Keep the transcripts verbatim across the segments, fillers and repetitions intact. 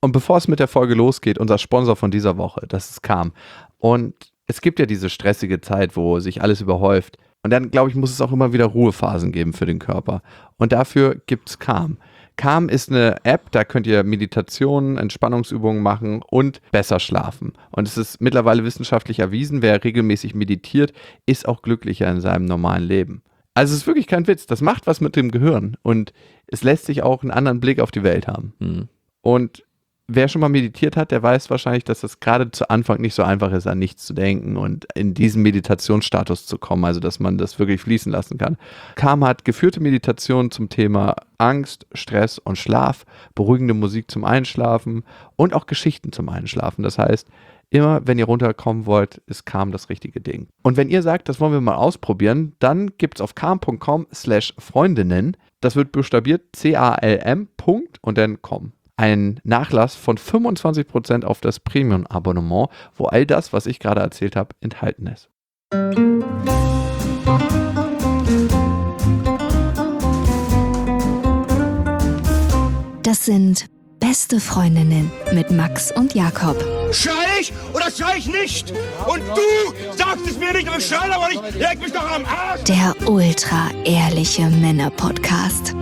Und bevor es mit der Folge losgeht, unser Sponsor von dieser Woche, das ist Calm. Und es gibt ja diese stressige Zeit, wo sich alles überhäuft. Und dann, glaube ich, muss es auch immer wieder Ruhephasen geben für den Körper. Und dafür gibt es Calm. Calm ist eine App, da könnt ihr Meditationen, Entspannungsübungen machen und besser schlafen. Und es ist mittlerweile wissenschaftlich erwiesen, wer regelmäßig meditiert, ist auch glücklicher in seinem normalen Leben. Also es ist wirklich kein Witz, das macht was mit dem Gehirn und es lässt sich auch einen anderen Blick auf die Welt haben. Mhm. Und wer schon mal meditiert hat, der weiß wahrscheinlich, dass es gerade zu Anfang nicht so einfach ist, an nichts zu denken und in diesen Meditationsstatus zu kommen, also dass man das wirklich fließen lassen kann. Calm hat geführte Meditationen zum Thema Angst, Stress und Schlaf, beruhigende Musik zum Einschlafen und auch Geschichten zum Einschlafen. Das heißt, immer wenn ihr runterkommen wollt, ist Calm das richtige Ding. Und wenn ihr sagt, das wollen wir mal ausprobieren, dann gibt es auf calm punkt com slash Freundinnen, das wird buchstabiert C A L M Punkt und dann com. Ein Nachlass von fünfundzwanzig Prozent auf das Premium-Abonnement, wo all das, was ich gerade erzählt habe, enthalten ist. Das sind Beste Freundinnen mit Max und Jakob. Schrei ich oder schrei ich nicht? Und du sagst es mir nicht, aber ich schrei aber nicht. Leg mich doch am Arsch. Der ultra-ehrliche Männer-Podcast.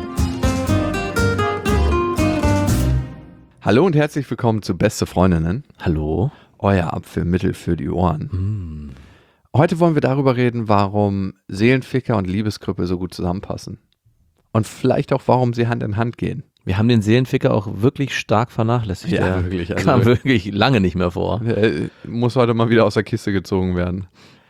Hallo und herzlich willkommen zu Beste Freundinnen. Hallo. Euer Abführmittel für die Ohren. Mm. Heute wollen wir darüber reden, warum Seelenficker und Liebeskrüppel so gut zusammenpassen. Und vielleicht auch, warum sie Hand in Hand gehen. Wir haben den Seelenficker auch wirklich stark vernachlässigt. Ja, Der wirklich. Also kam wirklich lange nicht mehr vor. Der muss heute mal wieder aus der Kiste gezogen werden.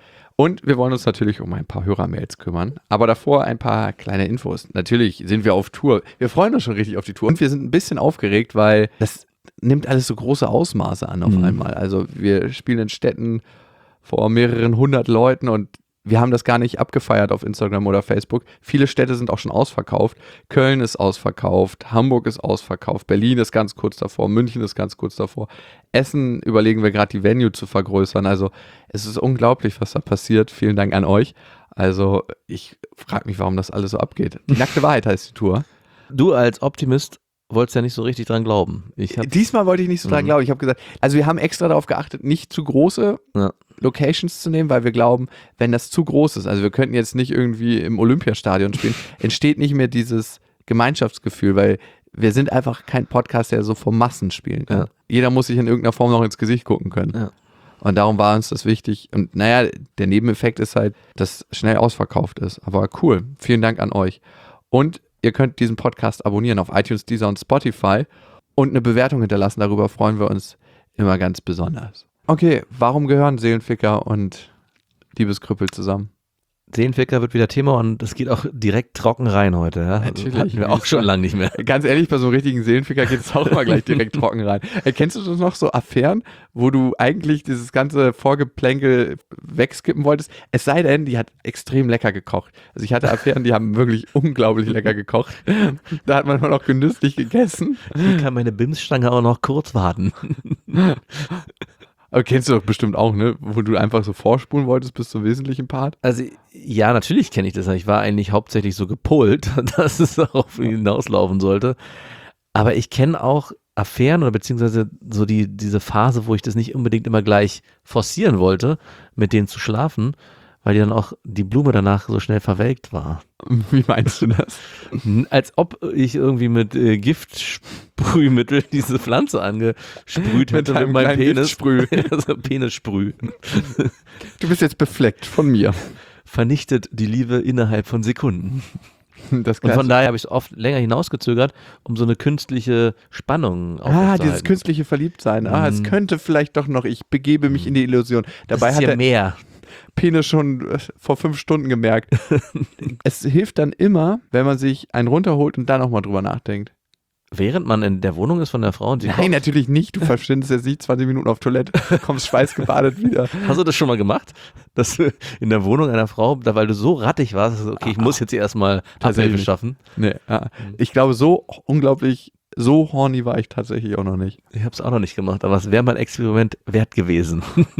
Und wir wollen uns natürlich um ein paar Hörermails kümmern. Aber davor ein paar kleine Infos. Natürlich sind wir auf Tour. Wir freuen uns schon richtig auf die Tour. Und wir sind ein bisschen aufgeregt, weil das nimmt alles so große Ausmaße an auf Mhm. einmal. Also wir spielen in Städten vor mehreren hundert Leuten und wir haben das gar nicht abgefeiert auf Instagram oder Facebook. Viele Städte sind auch schon ausverkauft. Köln ist ausverkauft, Hamburg ist ausverkauft, Berlin ist ganz kurz davor, München ist ganz kurz davor. Essen überlegen wir gerade, die Venue zu vergrößern. Also es ist unglaublich, was da passiert. Vielen Dank an euch. Also ich frage mich, warum das alles so abgeht. Die nackte Wahrheit heißt die Tour. Du als Optimist wolltest ja nicht so richtig dran glauben. Ich hab, Diesmal wollte ich nicht so dran Mhm. glauben. Ich habe gesagt, also wir haben extra darauf geachtet, nicht zu große Ja. Locations zu nehmen, weil wir glauben, wenn das zu groß ist, also wir könnten jetzt nicht irgendwie im Olympiastadion spielen, entsteht nicht mehr dieses Gemeinschaftsgefühl, weil wir sind einfach kein Podcast, der so vor Massen spielen kann. Ja. Jeder muss sich in irgendeiner Form noch ins Gesicht gucken können. Ja. Und darum war uns das wichtig. Und naja, der Nebeneffekt ist halt, dass schnell ausverkauft ist. Aber cool. Vielen Dank an euch. Und ihr könnt diesen Podcast abonnieren auf iTunes, Deezer und Spotify und eine Bewertung hinterlassen. Darüber freuen wir uns immer ganz besonders. Okay, warum gehören Seelenficker und Liebeskrüppel zusammen? Seelenficker wird wieder Thema und es geht auch direkt trocken rein heute. Ja? Natürlich. Hatten wir auch schon lange nicht mehr. Ganz ehrlich, bei so einem richtigen Seelenficker geht es auch mal gleich direkt trocken rein. Äh, kennst du das noch, so Affären, wo du eigentlich dieses ganze Vorgeplänkel wegskippen wolltest? Es sei denn, die hat extrem lecker gekocht. Also ich hatte Affären, die haben wirklich unglaublich lecker gekocht. Da hat man nur noch genüsslich gegessen. Hier kann meine Bimsstange auch noch kurz warten. Aber kennst du doch bestimmt auch, ne? Wo du einfach so vorspulen wolltest bis zum wesentlichen Part. Also ja, natürlich kenne ich das. Ich war eigentlich hauptsächlich so gepolt, dass es darauf hinauslaufen sollte. Aber ich kenne auch Affären oder beziehungsweise so die, diese Phase, wo ich das nicht unbedingt immer gleich forcieren wollte, mit denen zu schlafen, weil die dann auch die Blume danach so schnell verwelkt war. Wie meinst du das? Als ob ich irgendwie mit äh, Giftsprühmittel diese Pflanze angesprüht hätte mit, einem meinem kleinen Penis. Giftsprüh. Also Penissprüh. Du bist jetzt befleckt von mir. Vernichtet die Liebe innerhalb von Sekunden. Das Und von Klasse- daher habe ich es oft länger hinausgezögert, um so eine künstliche Spannung Ah, aufrechtzuerhalten. dieses künstliche Verliebtsein. Ah, es Mhm. könnte vielleicht doch noch, ich begebe mich in die Illusion. Das Dabei ist hat ja der mehr. Penis schon äh, vor fünf Stunden gemerkt. Es hilft dann immer, wenn man sich einen runterholt und dann auch mal drüber nachdenkt. Während man in der Wohnung ist von der Frau und sie Nein, kocht. natürlich nicht. Du verschwindest jetzt nicht zwanzig Minuten auf Toilette, kommst schweißgebadet wieder. Hast du das schon mal gemacht? Dass du in der Wohnung einer Frau, da weil du so rattig warst, dass du, okay, ich muss jetzt hier erstmal Tatsächlich Abhilfe nicht. schaffen. Nee, ja. Ich glaube, so unglaublich, so horny war ich tatsächlich auch noch nicht. Ich habe es auch noch nicht gemacht, aber es wäre mal ein Experiment wert gewesen.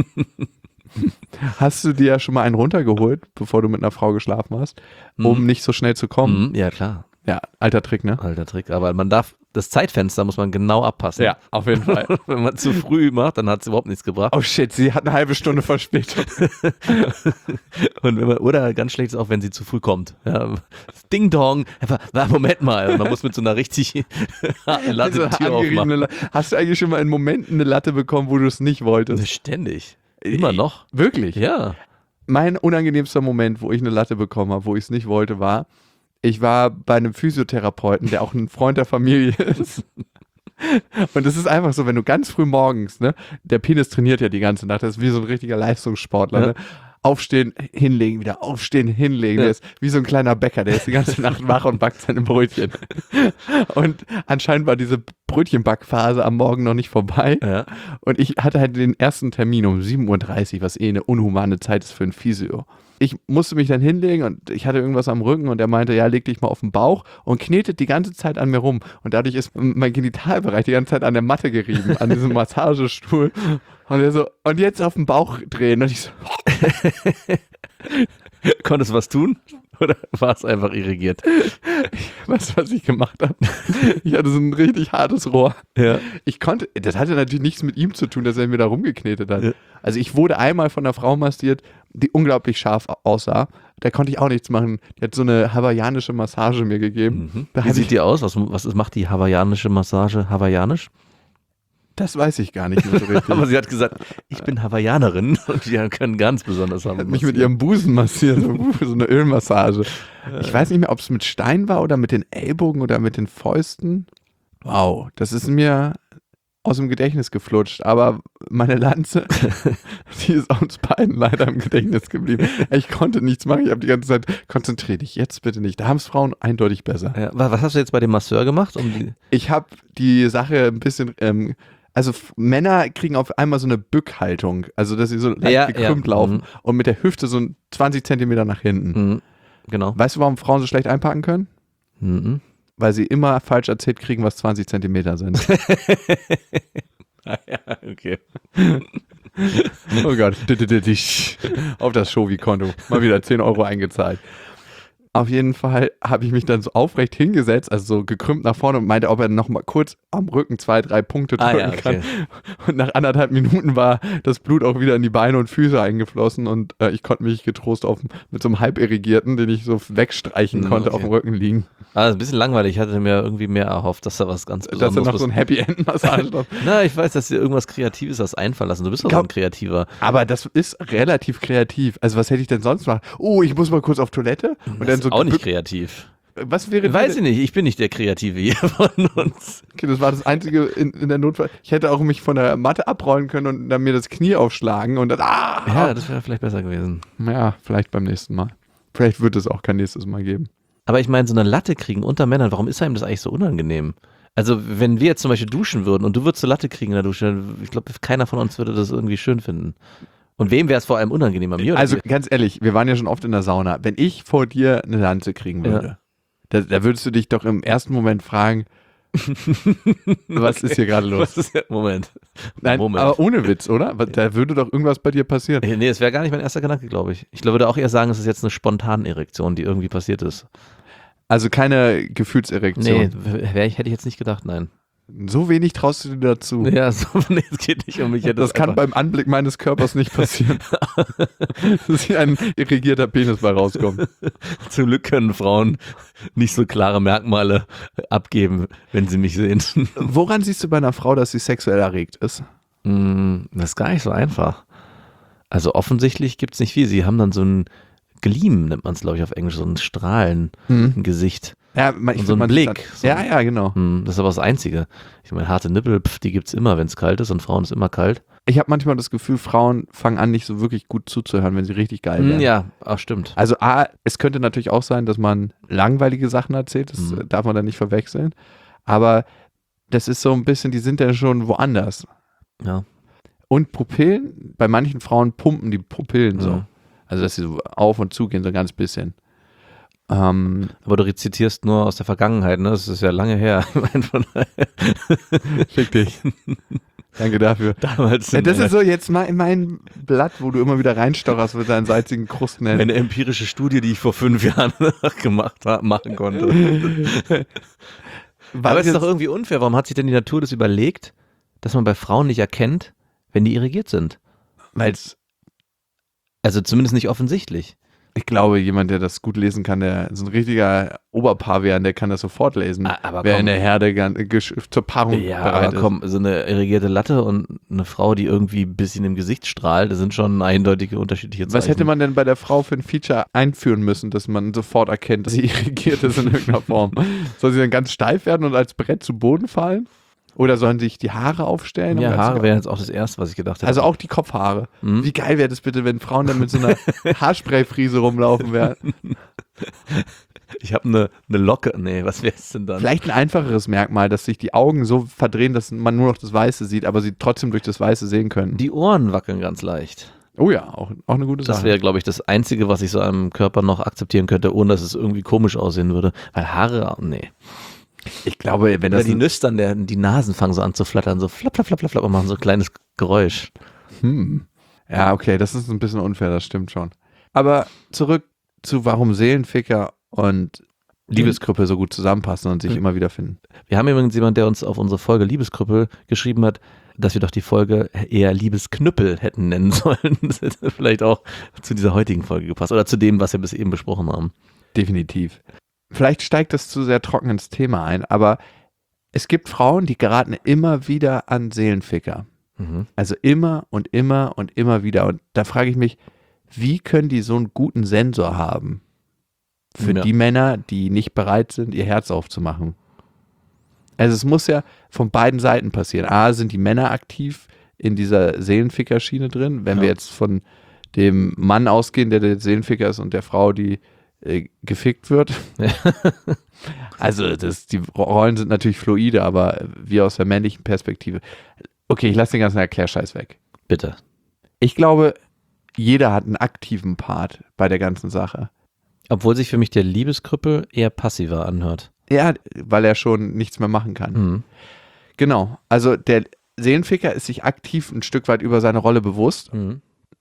Hast du dir schon mal einen runtergeholt, bevor du mit einer Frau geschlafen hast, um Mhm. nicht so schnell zu kommen? Mhm, ja, klar. Ja, alter Trick, ne? Alter Trick, aber man darf, das Zeitfenster muss man genau abpassen. Ja, auf jeden Fall. Wenn man zu früh macht, dann hat es überhaupt nichts gebracht. Oh shit, sie hat eine halbe Stunde Verspätung. Und wenn man, oder ganz schlecht ist auch, wenn sie zu früh kommt. Ja, Ding Dong, einfach, na, Moment mal. Und man muss mit so einer richtig harten Latte Also, die Tür aufmachen. La- Hast du eigentlich schon mal in Momenten eine Latte bekommen, wo du es nicht wolltest? Ständig. Immer noch. Wirklich? Ja. Mein unangenehmster Moment, wo ich eine Latte bekommen habe, wo ich es nicht wollte, war, ich war bei einem Physiotherapeuten, der auch ein Freund der Familie ist. Und es ist einfach so, wenn du ganz früh morgens, ne, der Penis trainiert ja die ganze Nacht, das ist wie so ein richtiger Leistungssportler, Ja. ne? Aufstehen, hinlegen, wieder aufstehen, hinlegen. Ja. Der ist wie so ein kleiner Bäcker, der ist die ganze Nacht wach und backt seine Brötchen. Und anscheinend war diese Brötchenbackphase am Morgen noch nicht vorbei. Ja. Und ich hatte halt den ersten Termin um sieben Uhr dreißig, was eh eine unhumane Zeit ist für einen Physio. Ich musste mich dann hinlegen und ich hatte irgendwas am Rücken und er meinte, ja, leg dich mal auf den Bauch und knetet die ganze Zeit an mir rum. Und dadurch ist mein Genitalbereich die ganze Zeit an der Matte gerieben, an diesem Massagestuhl. Und er so, und jetzt auf den Bauch drehen. Und ich so, Konntest du was tun? Oder war es einfach irrigiert? weißt du, was ich gemacht habe? Ich hatte so ein richtig hartes Rohr. Ja. Ich konnte, das hatte natürlich nichts mit ihm zu tun, dass er mir da rumgeknetet hat. Ja. Also ich wurde einmal von einer Frau massiert, die unglaublich scharf aussah. Da konnte ich auch nichts machen. Die hat so eine hawaiianische Massage mir gegeben. Mhm. Da Wie hatte sieht ich, die aus? Was, was ist, macht die hawaiianische Massage hawaiianisch? das weiß ich gar nicht mehr so richtig. Aber sie hat gesagt, ich bin Hawaiianerin und die können ganz besonders haben. hat mich mit ihrem Busen massiert, so, so eine Ölmassage. Ich weiß nicht mehr, ob es mit Stein war oder mit den Ellbogen oder mit den Fäusten. Wow, das ist mir aus dem Gedächtnis geflutscht, aber meine Lanze, die ist uns beiden leider im Gedächtnis geblieben. Ich konnte nichts machen, ich habe die ganze Zeit, konzentrier dich jetzt bitte nicht. Da haben es Frauen eindeutig besser. Ja, was hast du jetzt bei dem Masseur gemacht? Um die Ich habe die Sache ein bisschen, ähm, also f- Männer kriegen auf einmal so eine Bückhaltung, also dass sie so leicht Ja, gekrümmt ja, laufen mhm. und mit der Hüfte so ein zwanzig Zentimeter nach hinten. Mhm. Genau. Weißt du, warum Frauen so schlecht einpacken können? Mhm. Weil sie immer falsch erzählt kriegen, was zwanzig Zentimeter sind. Ah, ja, okay. Oh Gott. Auf das Shovi-Konto. Mal wieder zehn Euro eingezahlt. Auf jeden Fall habe ich mich dann so aufrecht hingesetzt, also so gekrümmt nach vorne und meinte, ob er noch mal kurz am Rücken zwei, drei Punkte drücken Ah, ja, okay. kann. Und nach anderthalb Minuten war das Blut auch wieder in die Beine und Füße eingeflossen und äh, ich konnte mich getrost auf, mit so einem halbirrigierten, den ich so wegstreichen Mhm, konnte, okay. auf dem Rücken liegen. Also ein bisschen langweilig. Ich hatte mir irgendwie mehr erhofft, dass da was ganz Dass er Besonderes noch so ein Happy End Massage drauf. Na, ich weiß, dass dir irgendwas Kreatives hast einfallen lassen. Du bist doch so Glaub- ein Kreativer. Aber das ist relativ kreativ. Also was hätte ich denn sonst machen? Oh, ich muss mal kurz auf Toilette. Und Das dann ist so auch nicht gebückt- kreativ. Was wäre Weiß ich nicht, ich bin nicht der Kreative hier von uns. Okay, das war das Einzige in, in der Notfall. Ich hätte auch mich von der Matte abrollen können und dann mir das Knie aufschlagen und dann, ah! Ja, das wäre vielleicht besser gewesen. Ja, vielleicht beim nächsten Mal. Vielleicht wird es auch kein nächstes Mal geben. Aber ich meine, so eine Latte kriegen unter Männern, warum ist einem das eigentlich so unangenehm? Also, wenn wir jetzt zum Beispiel duschen würden und du würdest eine Latte kriegen in der Dusche, dann- ich glaube, keiner von uns würde das irgendwie schön finden. Und wem wäre es vor allem unangenehmer? Mir oder Also dir? ganz ehrlich, wir waren ja schon oft in der Sauna. Wenn ich vor dir eine Lanze kriegen würde, da, da würdest du dich doch im ersten Moment fragen, was ist hier gerade los? Was ist der Moment? Nein, Moment. aber ohne Witz, oder? Da würde doch irgendwas bei dir passieren. Nee, das wäre gar nicht mein erster Gedanke, glaube ich. Ich würde auch eher sagen, es ist jetzt eine spontane Erektion, die irgendwie passiert ist. Also keine Gefühlserektion. Nee, wär ich, hätte ich jetzt nicht gedacht, nein. So wenig traust du dir dazu. Ja, so, nee, es geht nicht um mich. Ich hätte Das es kann einfach- beim Anblick meines Körpers nicht passieren. Dass hier ein irrigierter Penis bei rauskommt. Zum Glück können Frauen nicht so klare Merkmale abgeben, wenn sie mich sehen. Woran siehst du bei einer Frau, dass sie sexuell erregt ist? Mm, Das ist gar nicht so einfach. Also offensichtlich gibt es nicht viel. Sie haben dann so ein Gleam, nennt man es, glaube ich, auf Englisch, so ein Strahlen Hm. im Gesicht. Ja, man, ich Und so find, ein man sieht Blick, Dann, so. ja, ja, genau. Hm, Das ist aber das Einzige. Ich meine, harte Nippel, pf, die gibt es immer, wenn es kalt ist und Frauen ist immer kalt. Ich habe manchmal das Gefühl, Frauen fangen an, nicht so wirklich gut zuzuhören, wenn sie richtig geil Hm, werden. Ja, auch stimmt. Also A, es könnte natürlich auch sein, dass man langweilige Sachen erzählt, das Mhm. äh, darf man dann nicht verwechseln. Aber das ist so ein bisschen, die sind ja schon woanders. Ja. Und Pupillen, bei manchen Frauen pumpen die Pupillen so. Mhm. Also dass sie so auf und zu gehen, so ein ganz bisschen. Ähm, Aber du rezitierst nur aus der Vergangenheit, ne? Das ist ja lange her. Ich meine, von daher- Fick dich. Danke dafür. Damals Ja, das in, ist so jetzt mal in mein Blatt, wo du immer wieder reinstocherst mit deinen salzigen Krusten. eine empirische Studie, die ich vor fünf Jahren gemacht habe, machen konnte. Aber es ist doch irgendwie unfair. Warum hat sich denn die Natur das überlegt, dass man bei Frauen nicht erkennt, wenn die irrigiert sind? Weil's, Also zumindest nicht offensichtlich. ich glaube, jemand, der das gut lesen kann, der so ein richtiger Oberpavian, der kann das sofort lesen. Ah, aber wer komm. in der Herde gan- gesch- zur Paarung Ja, bereit aber komm, so eine irrigierte Latte und eine Frau, die irgendwie ein bisschen im Gesicht strahlt, das sind schon eindeutige unterschiedliche ist. Zeichen. Was hätte man denn bei der Frau für ein Feature einführen müssen, dass man sofort erkennt, dass sie irrigiert ist in irgendeiner Form? Soll sie dann ganz steif werden und als Brett zu Boden fallen? Oder sollen sich die Haare aufstellen? Ja, Um Haare ganz- wären jetzt auch das Erste, was ich gedacht hätte. Also auch die Kopfhaare. Mhm. Wie geil wäre das bitte, wenn Frauen dann mit so einer Haarsprayfriese rumlaufen werden? ich habe eine, eine Locke. Nee, was wäre es denn dann? Vielleicht ein einfacheres Merkmal, dass sich die Augen so verdrehen, dass man nur noch das Weiße sieht, aber sie trotzdem durch das Weiße sehen können. Die Ohren wackeln ganz leicht. Oh ja, auch, auch eine gute Das Sache. wäre, glaube ich, das Einzige, was ich so am Körper noch akzeptieren könnte, ohne dass es irgendwie komisch aussehen würde. Weil Haare, nee. Ich glaube, wenn Oder das die Nüstern, der, die Nasen fangen so an zu flattern, so flapp, flapp, flapp, flapp, flapp und machen so ein kleines Geräusch. Hm. Ja, okay, das ist ein bisschen unfair, das stimmt schon. Aber zurück zu warum Seelenficker und Liebeskrüppel so gut zusammenpassen und sich Mhm. immer wieder finden. Wir haben übrigens jemanden, der uns auf unsere Folge Liebeskrüppel geschrieben hat, dass wir doch die Folge eher Liebesknüppel hätten nennen sollen. Das hätte vielleicht auch zu dieser heutigen Folge gepasst oder zu dem, was wir bis eben besprochen haben. Definitiv. Vielleicht steigt das zu sehr trocken ins Thema ein, aber es gibt Frauen, die geraten immer wieder an Seelenficker. Mhm. Also immer und immer und immer wieder. Und da frage ich mich, wie können die so einen guten Sensor haben für Ja. die Männer, die nicht bereit sind, ihr Herz aufzumachen? Also es muss ja von beiden Seiten passieren. A, sind die Männer aktiv in dieser Seelenficker-Schiene drin, wenn Ja. wir jetzt von dem Mann ausgehen, der der Seelenficker ist und der Frau, die äh, gefickt wird. Also das, die Rollen sind natürlich fluide, aber wir aus der männlichen Perspektive. Okay, ich lasse den ganzen Erklärscheiß weg. Bitte. Ich glaube, jeder hat einen aktiven Part bei der ganzen Sache. Obwohl sich für mich der Liebeskrüppel eher passiver anhört. Ja, weil er schon nichts mehr machen kann. Mhm. Genau, also der Seelenficker ist sich aktiv ein Stück weit über seine Rolle bewusst. Mhm.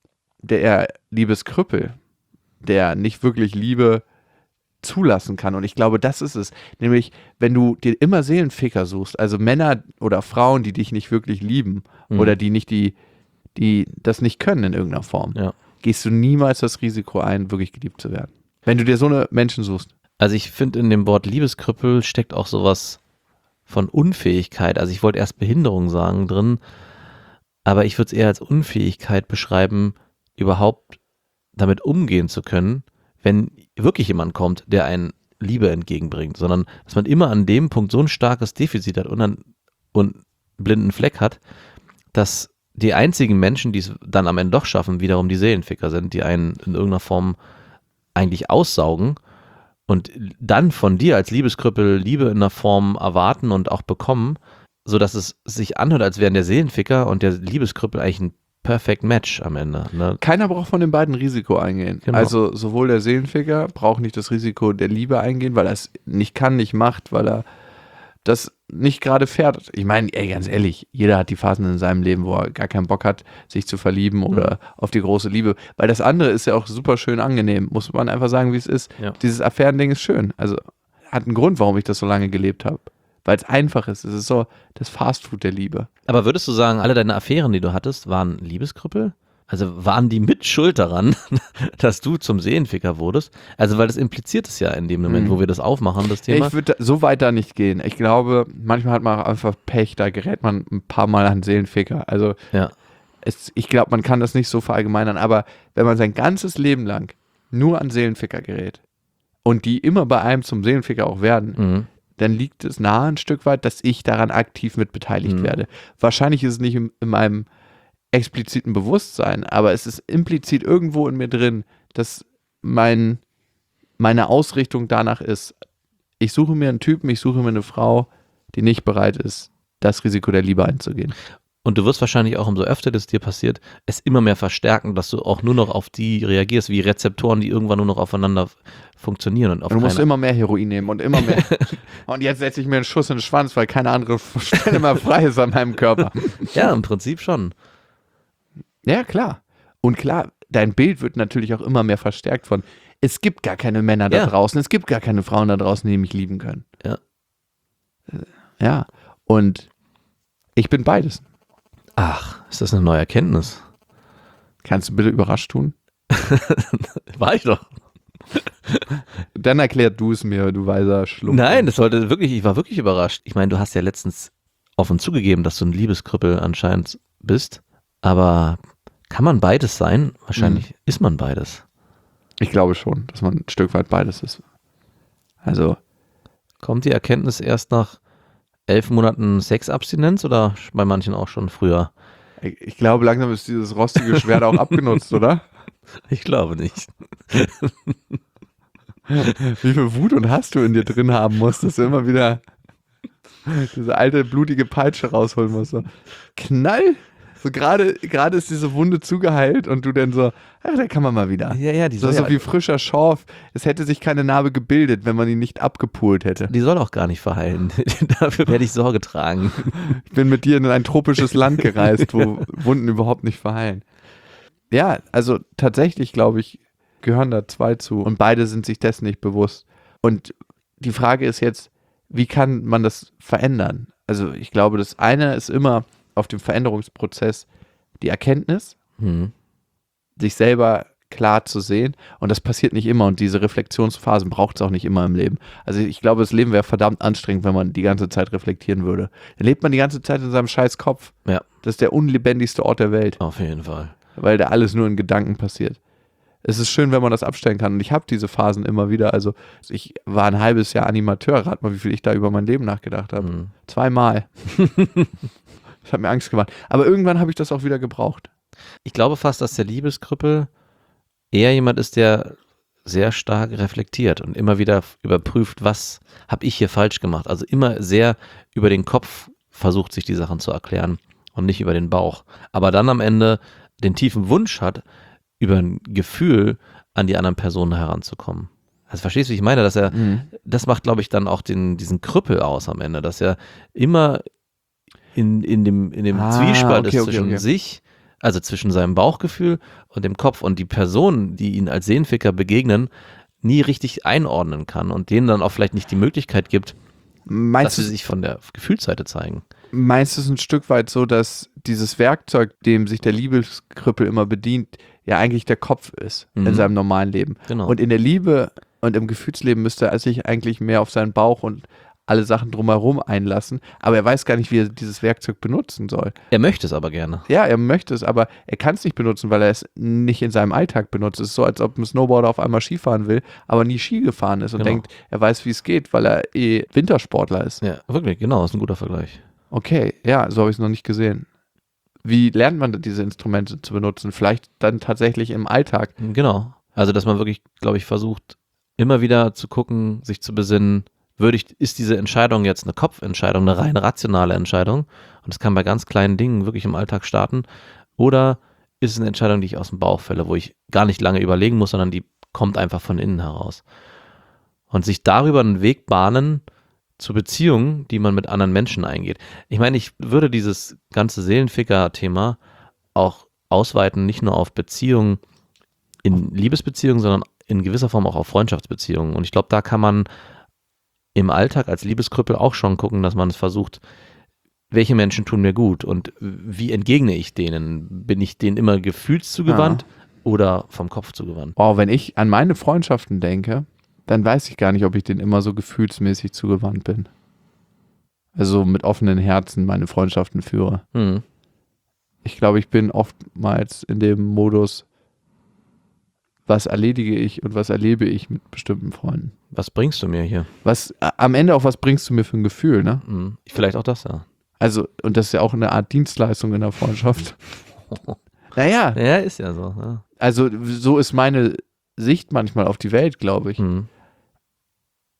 Der Liebeskrüppel, der nicht wirklich Liebe zulassen kann. Und ich glaube, das ist es. Nämlich, wenn du dir immer Seelenficker suchst, also Männer oder Frauen, die dich nicht wirklich lieben Mhm. oder die nicht die, die das nicht können in irgendeiner Form, Ja. gehst du niemals das Risiko ein, wirklich geliebt zu werden. Wenn du dir so eine Menschen suchst. Also ich finde, in dem Wort Liebeskrüppel steckt auch sowas von Unfähigkeit. Also ich wollte erst Behinderung sagen drin, aber ich würde es eher als Unfähigkeit beschreiben, überhaupt damit umgehen zu können, wenn wirklich jemand kommt, der einen Liebe entgegenbringt, sondern dass man immer an dem Punkt so ein starkes Defizit hat und einen, und einen blinden Fleck hat, dass die einzigen Menschen, die es dann am Ende doch schaffen, wiederum die Seelenficker sind, die einen in irgendeiner Form eigentlich aussaugen und dann von dir als Liebeskrüppel Liebe in einer Form erwarten und auch bekommen, sodass es sich anhört, als wären der Seelenficker und der Liebeskrüppel eigentlich ein Perfect Match am Ende. Ne? Keiner braucht von den beiden Risiko eingehen. Genau. Also sowohl der Seelenficker braucht nicht das Risiko der Liebe eingehen, weil er es nicht kann, nicht macht, weil er das nicht gerade fährt. Ich meine, ey, ganz ehrlich, jeder hat die Phasen in seinem Leben, wo er gar keinen Bock hat, sich zu verlieben oder auf die große Liebe. Weil das andere ist ja auch super schön angenehm, muss man einfach sagen, wie es ist. Ja. Dieses Affärending ist schön. Also hat einen Grund, warum ich das so lange gelebt habe. Weil es einfach ist. Es ist so das Fastfood der Liebe. Aber würdest du sagen, alle deine Affären, die du hattest, waren Liebeskrüppel? Also waren die mit schuld daran, dass du zum Seelenficker wurdest? Also weil das impliziert es ja in dem Moment, Mhm. wo wir das aufmachen, das Ja, Thema. ich würde so weit da nicht gehen. Ich glaube, manchmal hat man auch einfach Pech, da gerät man ein paar Mal an Seelenficker. Also Ja. es, ich glaube, man kann das nicht so verallgemeinern, aber wenn man sein ganzes Leben lang nur an Seelenficker gerät und die immer bei einem zum Seelenficker auch werden, Mhm. dann liegt es nahe ein Stück weit, dass ich daran aktiv mit beteiligt Mhm. werde. Wahrscheinlich ist es nicht in, in meinem expliziten Bewusstsein, aber es ist implizit irgendwo in mir drin, dass mein, meine Ausrichtung danach ist, ich suche mir einen Typen, ich suche mir eine Frau, die nicht bereit ist, das Risiko der Liebe einzugehen. Und du wirst wahrscheinlich auch, umso öfter das dir passiert, es immer mehr verstärken, dass du auch nur noch auf die reagierst, wie Rezeptoren, die irgendwann nur noch aufeinander funktionieren. Und auf Und du musst keine- immer mehr Heroin nehmen und immer mehr. Und jetzt setze ich mir einen Schuss in den Schwanz, weil keine andere Stelle mehr frei ist an meinem Körper. Ja, im Prinzip schon. Ja, klar. Und klar, dein Bild wird natürlich auch immer mehr verstärkt von, es gibt gar keine Männer da Ja. draußen, es gibt gar keine Frauen da draußen, die mich lieben können. Ja. Ja, und ich bin beides. Ach, ist das eine neue Erkenntnis? Kannst du bitte überrascht tun? War ich doch. Dann erklär du es mir, du weiser Schlumpf. Nein, das sollte wirklich, ich war wirklich überrascht. Ich meine, du hast ja letztens offen zugegeben, dass du ein Liebeskrüppel anscheinend bist, aber kann man beides sein? Wahrscheinlich Mhm. ist man beides. Ich glaube schon, dass man ein Stück weit beides ist. Also, Kommt die Erkenntnis erst nach elf Monaten Sexabstinenz oder bei manchen auch schon früher? ich, ich glaube, langsam ist dieses rostige Schwert auch abgenutzt, oder? Ich glaube nicht. Wie viel Wut und Hass du in dir drin haben musst, dass du immer wieder diese alte, blutige Peitsche rausholen musst. So. Knall! So gerade gerade ist diese Wunde zugeheilt und du dann so, ach, da kann man mal wieder. Ja, ja, die So, soll, so ja, wie frischer Schorf. Es hätte sich keine Narbe gebildet, wenn man ihn nicht abgepult hätte. die soll auch gar nicht verheilen. Dafür werde ich Sorge tragen. Ich bin mit dir in ein tropisches Land gereist, wo Wunden überhaupt nicht verheilen. Ja, also tatsächlich, glaube ich, gehören da zwei zu und beide sind sich dessen nicht bewusst. Und die Frage ist jetzt, wie kann man das verändern? Also ich glaube, das eine ist immer auf dem Veränderungsprozess die Erkenntnis, Hm. sich selber klar zu sehen, und das passiert nicht immer und diese Reflexionsphasen braucht es auch nicht immer im Leben. Also ich glaube, das Leben wäre verdammt anstrengend, wenn man die ganze Zeit reflektieren würde. Dann lebt man die ganze Zeit in seinem scheiß Kopf. Ja, Das ist der unlebendigste Ort der Welt, auf jeden Fall. weil da alles nur in Gedanken passiert. Es ist schön, wenn man das abstellen kann, und ich habe diese Phasen immer wieder. Also ich war ein halbes Jahr Animateur, rat mal, wie viel ich da über mein Leben nachgedacht habe. Hm. Zweimal. Das hat mir Angst gemacht. Aber irgendwann habe ich das auch wieder gebraucht. Ich glaube fast, dass der Liebeskrüppel eher jemand ist, der sehr stark reflektiert und immer wieder f- überprüft, was habe ich hier falsch gemacht. Also immer sehr über den Kopf versucht, sich die Sachen zu erklären und nicht über den Bauch. Aber dann am Ende den tiefen Wunsch hat, über ein Gefühl an die anderen Personen heranzukommen. Also verstehst du, wie ich meine, dass er, das macht, glaube ich, dann auch den, diesen Krüppel aus am Ende, dass er immer in, in dem, in dem Ah, Zwiespalt okay, ist okay, zwischen okay. sich, also zwischen seinem Bauchgefühl und dem Kopf, und die Personen, die ihn als Seelenficker begegnen, nie richtig einordnen kann und denen dann auch vielleicht nicht die Möglichkeit gibt, dass Meinst sie du, sich von der Gefühlsseite zeigen. meinst du es ein Stück weit so, dass dieses Werkzeug, dem sich der Liebeskrüppel immer bedient, ja eigentlich der Kopf ist in Mhm. seinem normalen Leben? Genau. Und in der Liebe und im Gefühlsleben müsste er sich eigentlich mehr auf seinen Bauch und alle Sachen drumherum einlassen, aber er weiß gar nicht, wie er dieses Werkzeug benutzen soll. Er möchte es aber gerne. Ja, er möchte es, aber er kann es nicht benutzen, weil er es nicht in seinem Alltag benutzt. Es ist so, als ob ein Snowboarder auf einmal Skifahren will, aber nie Ski gefahren ist und Genau. denkt, er weiß, wie es geht, weil er eh Wintersportler ist. Ja, wirklich, genau, ist ein guter Vergleich. Okay, ja, so habe ich es noch nicht gesehen. Wie lernt man denn diese Instrumente zu benutzen? Vielleicht dann tatsächlich im Alltag. Genau. Also, dass man wirklich, glaube ich, versucht, immer wieder zu gucken, sich zu besinnen, würde ich, ist diese Entscheidung jetzt eine Kopfentscheidung, eine rein rationale Entscheidung? Und das kann bei ganz kleinen Dingen wirklich im Alltag starten. Oder ist es eine Entscheidung, die ich aus dem Bauch fälle, wo ich gar nicht lange überlegen muss, sondern die kommt einfach von innen heraus. Und sich darüber einen Weg bahnen zu Beziehungen, die man mit anderen Menschen eingeht. Ich meine, ich würde dieses ganze Seelenficker-Thema auch ausweiten, nicht nur auf Beziehungen, in Liebesbeziehungen, sondern in gewisser Form auch auf Freundschaftsbeziehungen. Und ich glaube, da kann man im Alltag als Liebeskrüppel auch schon gucken, dass man es versucht, welche Menschen tun mir gut und wie entgegne ich denen? Bin ich denen immer gefühlszugewandt oder vom Kopf zugewandt? Oh, wenn ich an meine Freundschaften denke, dann weiß ich gar nicht, ob ich denen immer so gefühlsmäßig zugewandt bin. Also mit offenen Herzen meine Freundschaften führe. Hm. Ich glaube, ich bin oftmals in dem Modus, was erledige ich und was erlebe ich mit bestimmten Freunden. Was bringst du mir hier? Was äh, am Ende auch, was bringst du mir für ein Gefühl, ne? Hm. Vielleicht auch das, ja. Also, und das ist ja auch eine Art Dienstleistung in der Freundschaft. Naja, Ja, ist ja so. Ja. also so ist meine Sicht manchmal auf die Welt, glaube ich. Hm.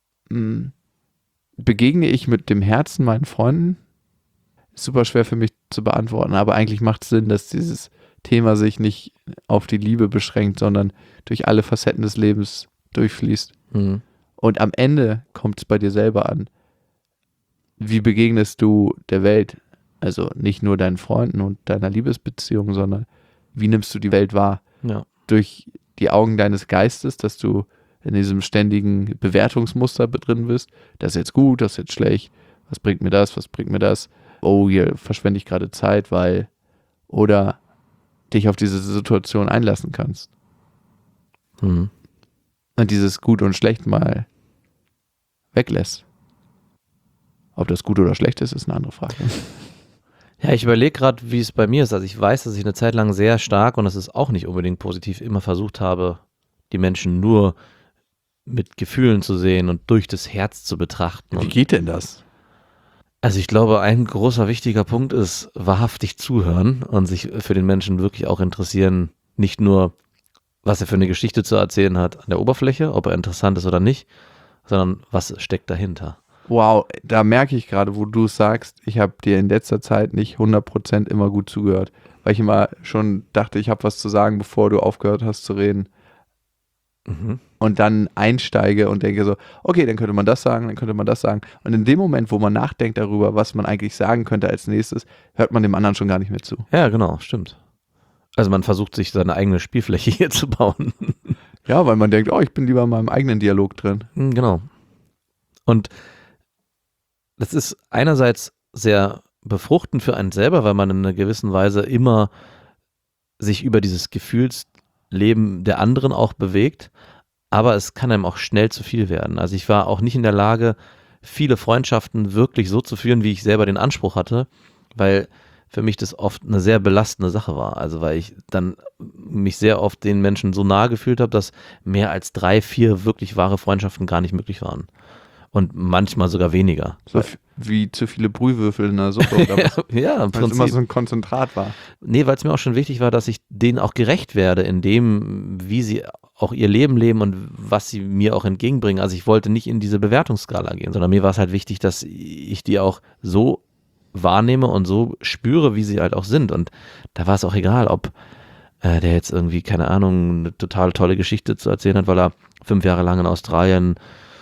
Hm. Begegne ich mit dem Herzen meinen Freunden? Ist super schwer für mich zu beantworten, aber eigentlich macht es Sinn, dass dieses Thema sich nicht auf die Liebe beschränkt, sondern durch alle Facetten des Lebens durchfließt. Mhm. Und am Ende kommt es bei dir selber an. Wie begegnest du der Welt? Also nicht nur deinen Freunden und deiner Liebesbeziehung, sondern wie nimmst du die Welt wahr? Ja. Durch die Augen deines Geistes, dass du in diesem ständigen Bewertungsmuster drin bist. Das ist jetzt gut, das ist jetzt schlecht. Was bringt mir das? Was bringt mir das? Oh, hier verschwende ich gerade Zeit, weil... Oder dich auf diese Situation einlassen kannst. Mhm. Und dieses Gut und Schlecht mal weglässt. Ob das gut oder schlecht ist, ist eine andere Frage. Ja, ich überlege gerade, wie es bei mir ist. Also ich weiß, dass ich eine Zeit lang sehr stark, und das ist auch nicht unbedingt positiv, immer versucht habe, die Menschen nur mit Gefühlen zu sehen und durch das Herz zu betrachten. Wie Und geht denn das? also ich glaube, ein großer wichtiger Punkt ist wahrhaftig zuhören und sich für den Menschen wirklich auch interessieren, nicht nur, was er für eine Geschichte zu erzählen hat an der Oberfläche, ob er interessant ist oder nicht, sondern was steckt dahinter. Wow, da merke ich gerade, wo du es sagst, ich habe dir in letzter Zeit nicht hundert Prozent immer gut zugehört, weil ich immer schon dachte, ich habe was zu sagen, bevor du aufgehört hast zu reden. Mhm. Und dann einsteige und denke so, okay, dann könnte man das sagen, dann könnte man das sagen. Und in dem Moment, wo man nachdenkt darüber, was man eigentlich sagen könnte als nächstes, hört man dem anderen schon gar nicht mehr zu. Ja, genau, stimmt. Also man versucht sich seine eigene Spielfläche hier zu bauen. Ja, weil man denkt, oh, ich bin lieber in meinem eigenen Dialog drin. Hm, genau. Und das ist einerseits sehr befruchtend für einen selber, weil man in einer gewissen Weise immer sich über dieses Gefühlsleben der anderen auch bewegt, aber es kann einem auch schnell zu viel werden. Also ich war auch nicht in der Lage, viele Freundschaften wirklich so zu führen, wie ich selber den Anspruch hatte, weil für mich das oft eine sehr belastende Sache war. Also weil ich dann mich sehr oft den Menschen so nahe gefühlt habe, dass mehr als drei, vier wirklich wahre Freundschaften gar nicht möglich waren. Und manchmal sogar weniger. So f- wie zu viele Brühwürfel in der Suppe oder was? Ja, im Weil es Prinzip. immer so ein Konzentrat war. Nee, weil es mir auch schon wichtig war, dass ich denen auch gerecht werde, in dem, wie sie auch ihr Leben leben und was sie mir auch entgegenbringen. Also ich wollte nicht in diese Bewertungsskala gehen, sondern mir war es halt wichtig, dass ich die auch so wahrnehme und so spüre, wie sie halt auch sind. Und da war es auch egal, ob äh, der jetzt irgendwie, keine Ahnung, eine total tolle Geschichte zu erzählen hat, weil er fünf Jahre lang in Australien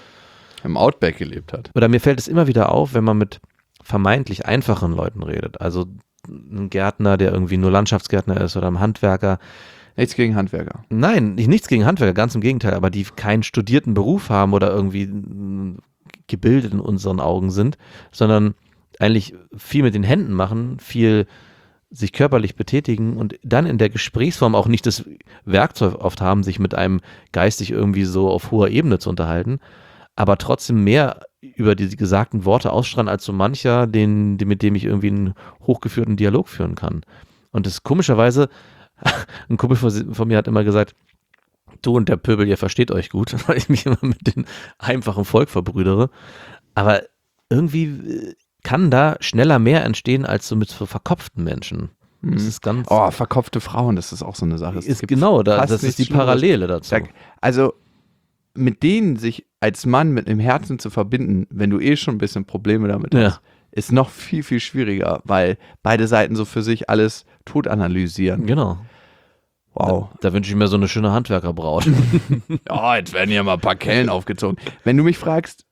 Im Outback gelebt hat. Oder mir fällt es immer wieder auf, wenn man mit vermeintlich einfachen Leuten redet. Also ein Gärtner, der irgendwie nur Landschaftsgärtner ist oder ein Handwerker. Nichts gegen Handwerker. Nein, nicht, nichts gegen Handwerker, ganz im Gegenteil, aber die keinen studierten Beruf haben oder irgendwie mm, gebildet in unseren Augen sind, sondern eigentlich viel mit den Händen machen, viel sich körperlich betätigen und dann in der Gesprächsform auch nicht das Werkzeug oft haben, sich mit einem geistig irgendwie so auf hoher Ebene zu unterhalten, aber trotzdem mehr über die gesagten Worte ausstrahlen als so mancher, den, den, mit dem ich irgendwie einen hochgeführten Dialog führen kann. Und das komischerweise, ein Kumpel von, von mir hat immer gesagt, du und der Pöbel, ihr versteht euch gut, weil ich mich immer mit dem einfachen Volk verbrüdere. Aber irgendwie kann da schneller mehr entstehen als so mit so verkopften Menschen. Das ist ganz. Oh, verkopfte Frauen, das ist auch so eine Sache. Es ist gibt genau, da, fast das ist nichts die Schlimmeres. Parallele dazu. Da- Also mit denen sich als Mann mit dem Herzen zu verbinden, wenn du eh schon ein bisschen Probleme damit Ja. hast, ist noch viel, viel schwieriger, weil beide Seiten so für sich alles tot analysieren. Genau. Wow. Da, da wünsche ich mir so eine schöne Handwerkerbraut. Ja, jetzt werden hier mal ein paar Kellen aufgezogen. Wenn du mich fragst,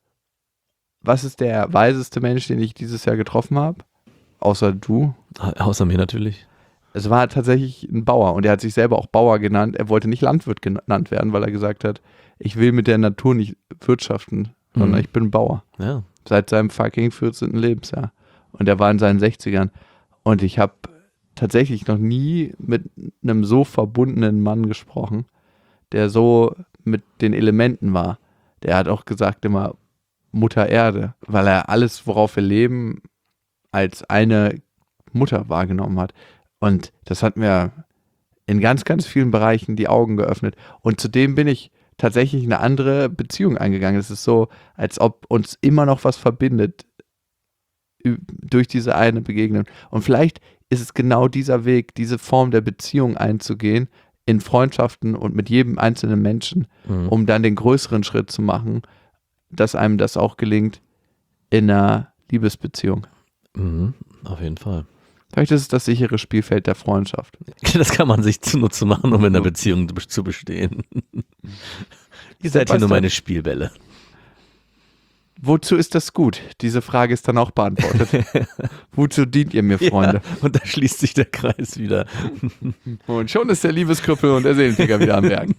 was ist der weiseste Mensch, den ich dieses Jahr getroffen habe? Außer du. Außer mir natürlich. Es war tatsächlich ein Bauer und er hat sich selber auch Bauer genannt. Er wollte nicht Landwirt genannt werden, weil er gesagt hat, ich will mit der Natur nicht wirtschaften, sondern Mhm. ich bin Bauer. Ja. Seit seinem fucking vierzehnten Lebensjahr. Und er war in seinen sechzigern. Und ich habe tatsächlich noch nie mit einem so verbundenen Mann gesprochen, der so mit den Elementen war. Der hat auch gesagt immer Mutter Erde, weil er alles, worauf wir leben, als eine Mutter wahrgenommen hat. Und das hat mir in ganz, ganz vielen Bereichen die Augen geöffnet. Und zudem bin ich tatsächlich eine andere Beziehung eingegangen. Es ist so, als ob uns immer noch was verbindet ü- durch diese eine Begegnung. Und vielleicht ist es genau dieser Weg, diese Form der Beziehung einzugehen, in Freundschaften und mit jedem einzelnen Menschen, Mhm. um dann den größeren Schritt zu machen, dass einem das auch gelingt in einer Liebesbeziehung. Mhm. Auf jeden Fall. Vielleicht ist es das sichere Spielfeld der Freundschaft. Das kann man sich zunutze machen, um in einer Beziehung zu bestehen. Ihr seid hier nur meine Spielbälle. Wozu ist das gut? Diese Frage ist dann auch beantwortet. Wozu dient ihr mir, Freunde? Ja, und da schließt sich der Kreis wieder. Und schon ist der Liebeskrüppel und der Seelenficker wieder am Werk.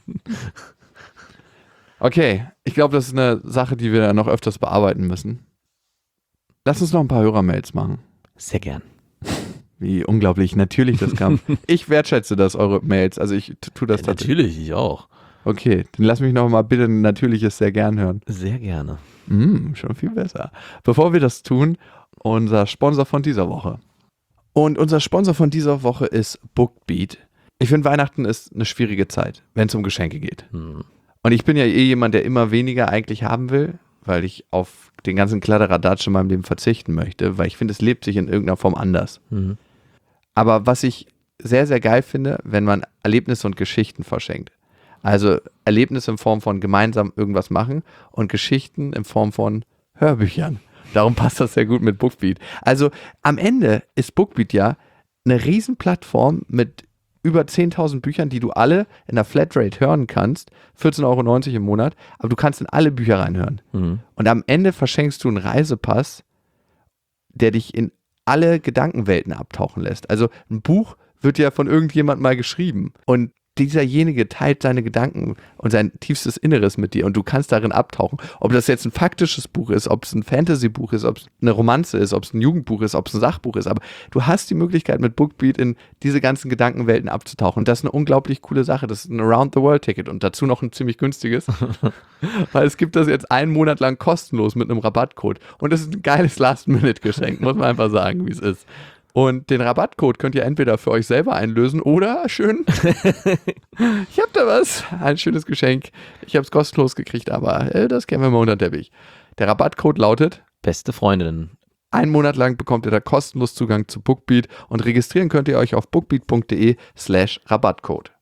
Okay, ich glaube, das ist eine Sache, die wir noch öfters bearbeiten müssen. Lass uns noch ein paar Hörermails machen. Sehr gern. Wie unglaublich natürlich das kam. Ich wertschätze das, eure Mails. Also ich tue das Ja, tatsächlich. natürlich, ich auch. Okay, dann lass mich noch mal bitte ein natürliches sehr gern hören. Sehr gerne. Mm, schon viel besser. Bevor wir das tun, unser Sponsor von dieser Woche. Und unser Sponsor von dieser Woche ist Bookbeat. Ich finde, Weihnachten ist eine schwierige Zeit, wenn es um Geschenke geht. Hm. Und ich bin ja eh jemand, der immer weniger eigentlich haben will, weil ich auf den ganzen Kladderadatsch in meinem Leben verzichten möchte, weil ich finde, es lebt sich in irgendeiner Form anders. Mhm. Aber was ich sehr, sehr geil finde, wenn man Erlebnisse und Geschichten verschenkt. Also Erlebnisse in Form von gemeinsam irgendwas machen und Geschichten in Form von Hörbüchern. Darum passt das sehr gut mit Bookbeat. Also am Ende ist Bookbeat ja eine Riesenplattform mit über zehntausend Büchern, die du alle in der Flatrate hören kannst. vierzehn Euro neunzig im Monat. Aber du kannst in alle Bücher reinhören. Mhm. Und am Ende verschenkst du einen Reisepass, der dich in alle Gedankenwelten abtauchen lässt. Also ein Buch wird ja von irgendjemand mal geschrieben. Und dieserjenige teilt seine Gedanken und sein tiefstes Inneres mit dir und du kannst darin abtauchen. Ob das jetzt ein faktisches Buch ist, ob es ein Fantasy-Buch ist, ob es eine Romanze ist, ob es ein Jugendbuch ist, ob es ein Sachbuch ist, aber du hast die Möglichkeit mit Bookbeat in diese ganzen Gedankenwelten abzutauchen und das ist eine unglaublich coole Sache. Das ist ein Around-the-World-Ticket und dazu noch ein ziemlich günstiges, weil es gibt das jetzt einen Monat lang kostenlos mit einem Rabattcode und das ist ein geiles Last-Minute-Geschenk, muss man einfach sagen, wie es ist. Und den Rabattcode könnt ihr entweder für euch selber einlösen oder schön, ich hab da was, ein schönes Geschenk. Ich hab's kostenlos gekriegt, aber äh, das kennen wir mal unter den Teppich. Der Rabattcode lautet Beste Freundinnen. Einen Monat lang bekommt ihr da kostenlos Zugang zu Bookbeat und registrieren könnt ihr euch auf bookbeat.de slash Rabattcode.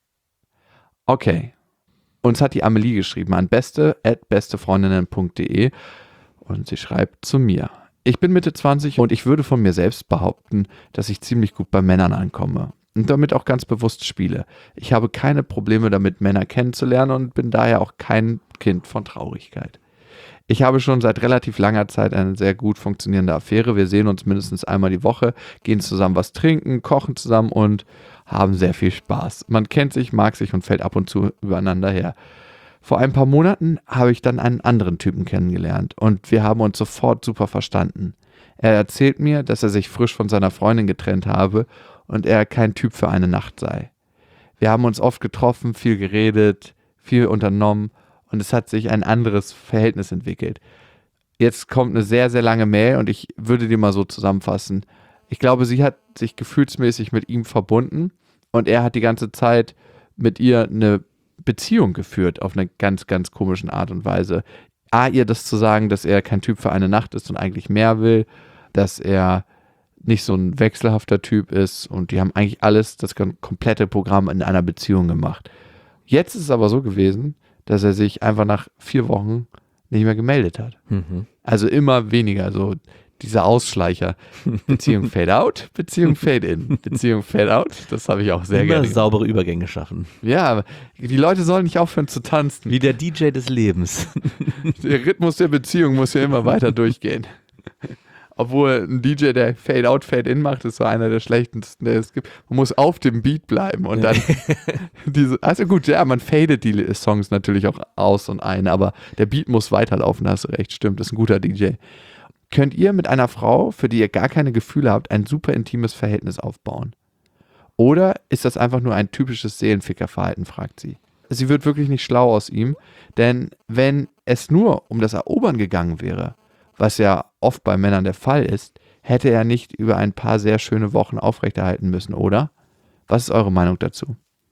Okay. Uns hat die Amelie geschrieben an beste at bestefreundinnen.de und sie schreibt zu mir. Ich bin Mitte zwanzig und ich würde von mir selbst behaupten, dass ich ziemlich gut bei Männern ankomme und damit auch ganz bewusst spiele. Ich habe keine Probleme damit, Männer kennenzulernen und bin daher auch kein Kind von Traurigkeit. Ich habe schon seit relativ langer Zeit eine sehr gut funktionierende Affäre. Wir sehen uns mindestens einmal die Woche, gehen zusammen was trinken, kochen zusammen und haben sehr viel Spaß. Man kennt sich, mag sich und fällt ab und zu übereinander her. Vor ein paar Monaten habe ich dann einen anderen Typen kennengelernt und wir haben uns sofort super verstanden. Er erzählt mir, dass er sich frisch von seiner Freundin getrennt habe und er kein Typ für eine Nacht sei. Wir haben uns oft getroffen, viel geredet, viel unternommen und es hat sich ein anderes Verhältnis entwickelt. Jetzt kommt eine sehr, sehr lange Mail und ich würde die mal so zusammenfassen. Ich glaube, sie hat sich gefühlsmäßig mit ihm verbunden und er hat die ganze Zeit mit ihr eine Beziehung geführt auf eine ganz, ganz komischen Art und Weise. A, ihr das zu sagen, dass er kein Typ für eine Nacht ist und eigentlich mehr will, dass er nicht so ein wechselhafter Typ ist und die haben eigentlich alles, das komplette Programm in einer Beziehung gemacht. Jetzt ist es aber so gewesen, dass er sich einfach nach vier Wochen nicht mehr gemeldet hat. Mhm. Also immer weniger, so dieser Ausschleicher. Beziehung Fade Out, Beziehung Fade In, Beziehung Fade Out, das habe ich auch sehr Immer gerne. saubere Übergänge schaffen. Ja, die Leute sollen nicht aufhören zu tanzen. Wie der D J des Lebens. Der Rhythmus der Beziehung muss ja immer weiter durchgehen. Obwohl ein D J, der Fade Out, Fade In macht, ist so einer der schlechtesten, der es gibt. Man muss auf dem Beat bleiben und dann diese, also gut, ja, man fadet die Songs natürlich auch aus und ein, aber der Beat muss weiterlaufen, da hast du recht, stimmt, das ist ein guter D J. Könnt ihr mit einer Frau, für die ihr gar keine Gefühle habt, ein super intimes Verhältnis aufbauen? Oder ist das einfach nur ein typisches Seelenfickerverhalten, fragt sie. Sie wird wirklich nicht schlau aus ihm, denn wenn es nur um das Erobern gegangen wäre, was ja oft bei Männern der Fall ist, hätte er nicht über ein paar sehr schöne Wochen aufrechterhalten müssen, oder? Was ist eure Meinung dazu?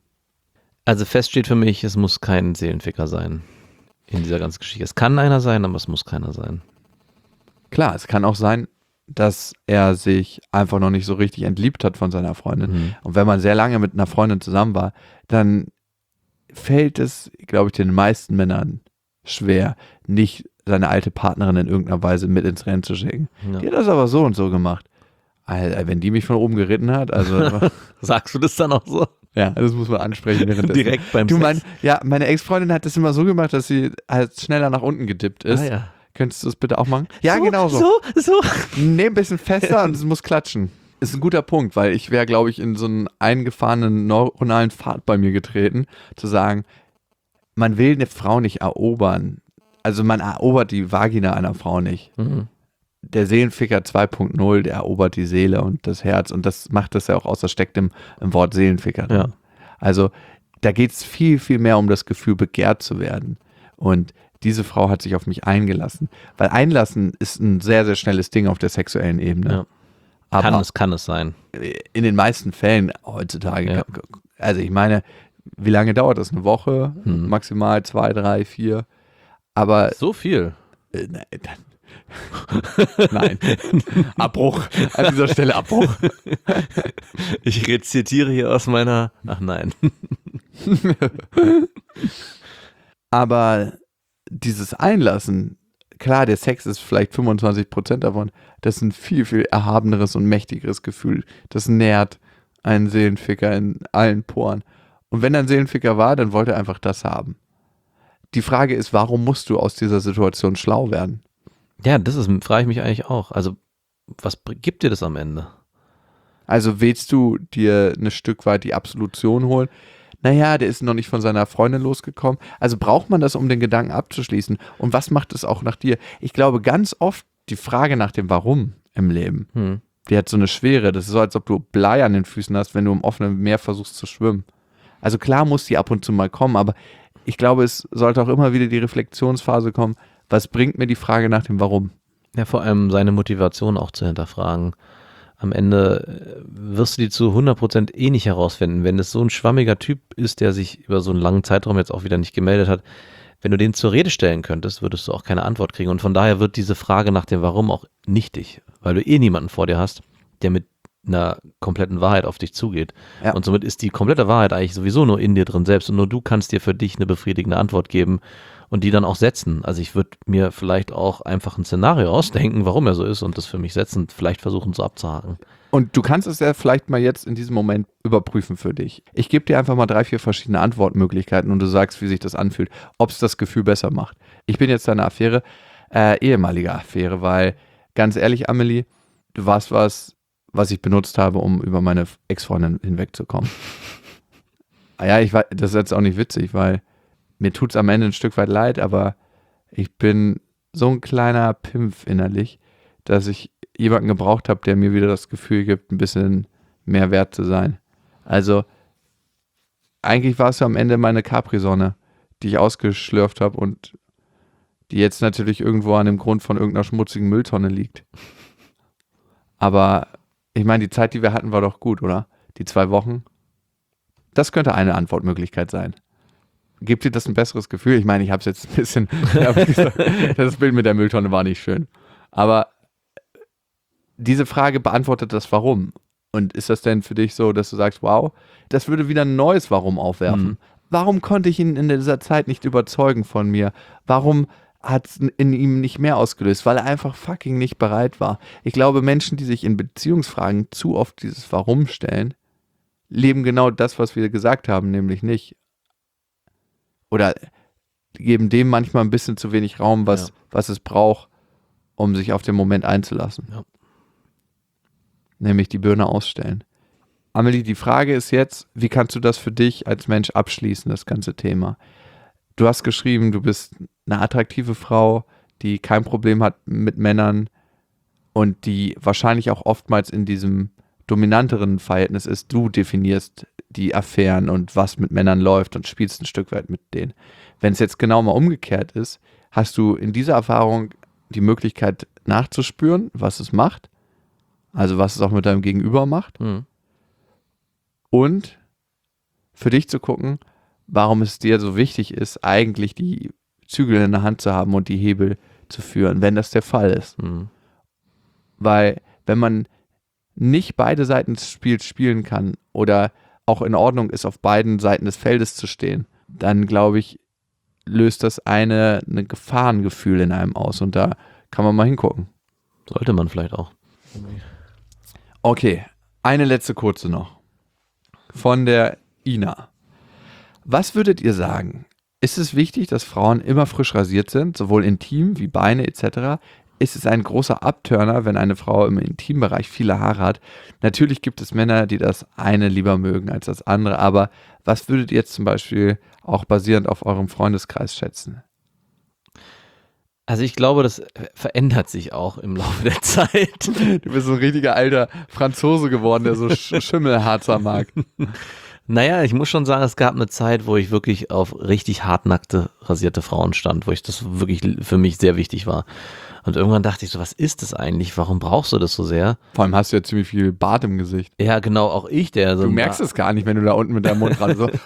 Also fest steht für mich, es muss kein Seelenficker sein in dieser ganzen Geschichte. Es kann einer sein, aber es muss keiner sein. Klar, es kann auch sein, dass er sich einfach noch nicht so richtig entliebt hat von seiner Freundin. Mhm. Und wenn man sehr lange mit einer Freundin zusammen war, dann fällt es, glaube ich, den meisten Männern schwer, nicht seine alte Partnerin in irgendeiner Weise mit ins Rennen zu schicken. Ja. Die hat das aber so und so gemacht. Alter, wenn die mich von oben geritten hat, also Sagst du das dann auch so? ja, das muss man ansprechen. Direkt beim du, Sex? mein, ja, meine Ex-Freundin hat das immer so gemacht, dass sie halt schneller nach unten gedippt ist. Ah, ja. Könntest du das bitte auch machen? Ja, so, genau so. So, so. Nee, ein bisschen fester und es muss klatschen. Ist ein guter Punkt, weil ich wäre, glaube ich, in so einen eingefahrenen neuronalen Pfad bei mir getreten, zu sagen, man will eine Frau nicht erobern. Also man erobert die Vagina einer Frau nicht. Mhm. Der Seelenficker zwei Punkt null, der erobert die Seele und das Herz und das macht das ja auch aus, das steckt im, im Wort Seelenficker drin. Ja. Also da geht es viel, viel mehr um das Gefühl, begehrt zu werden. Und diese Frau hat sich auf mich eingelassen. Weil einlassen ist ein sehr, sehr schnelles Ding auf der sexuellen Ebene. Ja. Aber Kann es, kann es sein. in den meisten Fällen heutzutage, Ja. also ich meine, wie lange dauert das? Eine Woche? Hm. Maximal zwei, drei, vier. Aber So viel. äh, nein, nein. Abbruch. An dieser Stelle Abbruch. Ich rezitiere hier aus meiner. Ach nein. Aber dieses Einlassen, klar, der Sex ist vielleicht fünfundzwanzig Prozent davon, das ist ein viel, viel erhabeneres und mächtigeres Gefühl. Das nährt einen Seelenficker in allen Poren. Und wenn er ein Seelenficker war, dann wollte er einfach das haben. Die Frage ist, warum musst du aus dieser Situation schlau werden? Ja, das ist, frage ich mich eigentlich auch. Also, was br- gibt dir das am Ende? Also willst du dir ein Stück weit die Absolution holen? Naja, der ist noch nicht von seiner Freundin losgekommen. Also braucht man das, um den Gedanken abzuschließen? Und was macht es auch nach dir? Ich glaube, ganz oft die Frage nach dem Warum im Leben, Hm. die hat so eine Schwere. Das ist so, als ob du Blei an den Füßen hast, wenn du im offenen Meer versuchst zu schwimmen. Also klar muss die ab und zu mal kommen, aber ich glaube, es sollte auch immer wieder die Reflexionsphase kommen. Was bringt mir die Frage nach dem Warum? Ja, vor allem seine Motivation auch zu hinterfragen. Am Ende äh, wirst du die zu hundert Prozent eh nicht herausfinden. Wenn es so ein schwammiger Typ ist, der sich über so einen langen Zeitraum jetzt auch wieder nicht gemeldet hat, wenn du den zur Rede stellen könntest, würdest du auch keine Antwort kriegen. Und von daher wird diese Frage nach dem Warum auch nichtig, weil du eh niemanden vor dir hast, der mit einer kompletten Wahrheit auf dich zugeht. Ja. Und somit ist die komplette Wahrheit eigentlich sowieso nur in dir drin selbst und nur du kannst dir für dich eine befriedigende Antwort geben und die dann auch setzen. Also ich würde mir vielleicht auch einfach ein Szenario ausdenken, warum er so ist und das für mich setzen, vielleicht versuchen so abzuhaken. Und du kannst es ja vielleicht mal jetzt in diesem Moment überprüfen für dich. Ich gebe dir einfach mal drei, vier verschiedene Antwortmöglichkeiten und du sagst, wie sich das anfühlt, ob es das Gefühl besser macht. Ich bin jetzt deine Affäre, äh, ehemalige Affäre, weil ganz ehrlich, Amelie, du warst was, was ich benutzt habe, um über meine Ex-Freundin hinwegzukommen. Ah ja, ich war, das ist jetzt auch nicht witzig, weil mir tut es am Ende ein Stück weit leid, aber ich bin so ein kleiner Pimpf innerlich, dass ich jemanden gebraucht habe, der mir wieder das Gefühl gibt, ein bisschen mehr wert zu sein. Also eigentlich war es ja am Ende meine Capri-Sonne, die ich ausgeschlürft habe und die jetzt natürlich irgendwo an dem Grund von irgendeiner schmutzigen Mülltonne liegt. Aber ich meine, die Zeit, die wir hatten, war doch gut, oder? Die zwei Wochen. Das könnte eine Antwortmöglichkeit sein. Gibt dir das ein besseres Gefühl? Ich meine, ich habe es jetzt ein bisschen, hab gesagt, das Bild mit der Mülltonne war nicht schön. Aber diese Frage beantwortet das Warum. Und ist das denn für dich so, dass du sagst, wow, das würde wieder ein neues Warum aufwerfen? Mhm. Warum konnte ich ihn in dieser Zeit nicht überzeugen von mir? Warum hat es in ihm nicht mehr ausgelöst? Weil er einfach fucking nicht bereit war. Ich glaube, Menschen, die sich in Beziehungsfragen zu oft dieses Warum stellen, leben genau das, was wir gesagt haben, nämlich nicht. Oder geben dem manchmal ein bisschen zu wenig Raum, was, Ja. was es braucht, um sich auf den Moment einzulassen. Ja. Nämlich die Birne ausstellen. Amelie, die Frage ist jetzt, wie kannst du das für dich als Mensch abschließen, das ganze Thema? Du hast geschrieben, du bist eine attraktive Frau, die kein Problem hat mit Männern und die wahrscheinlich auch oftmals in diesem dominanteren Verhältnis ist. Du definierst die Affären und was mit Männern läuft und spielst ein Stück weit mit denen. Wenn es jetzt genau mal umgekehrt ist, hast du in dieser Erfahrung die Möglichkeit nachzuspüren, was es macht, also was es auch mit deinem Gegenüber macht Mhm. und für dich zu gucken, warum es dir so wichtig ist, eigentlich die Zügel in der Hand zu haben und die Hebel zu führen, wenn das der Fall ist. Mhm. Weil wenn man nicht beide Seiten des Spiels spielen kann oder auch in Ordnung ist, auf beiden Seiten des Feldes zu stehen, dann glaube ich, löst das eine ein Gefahrengefühl in einem aus und da kann man mal hingucken. Sollte man vielleicht auch. Okay, eine letzte kurze noch. Von der Ina. Was würdet ihr sagen? Ist es wichtig, dass Frauen immer frisch rasiert sind, sowohl intim wie Beine et cetera? Ist es ein großer Abturner, wenn eine Frau im Intimbereich viele Haare hat? Natürlich gibt es Männer, die das eine lieber mögen als das andere, aber was würdet ihr jetzt zum Beispiel auch basierend auf eurem Freundeskreis schätzen? Also ich glaube, das verändert sich auch im Laufe der Zeit. Du bist so ein richtiger alter Franzose geworden, der so Sch- Schimmelharzer mag. Naja, ich muss schon sagen, es gab eine Zeit, wo ich wirklich auf richtig hartnackte, rasierte Frauen stand, wo ich das wirklich für mich sehr wichtig war. Und irgendwann dachte ich so, was ist das eigentlich? Warum brauchst du das so sehr? Vor allem hast du ja ziemlich viel Bart im Gesicht. Ja, genau, auch ich, der so. Du merkst es gar nicht, wenn du da unten mit deinem Mund gerade so.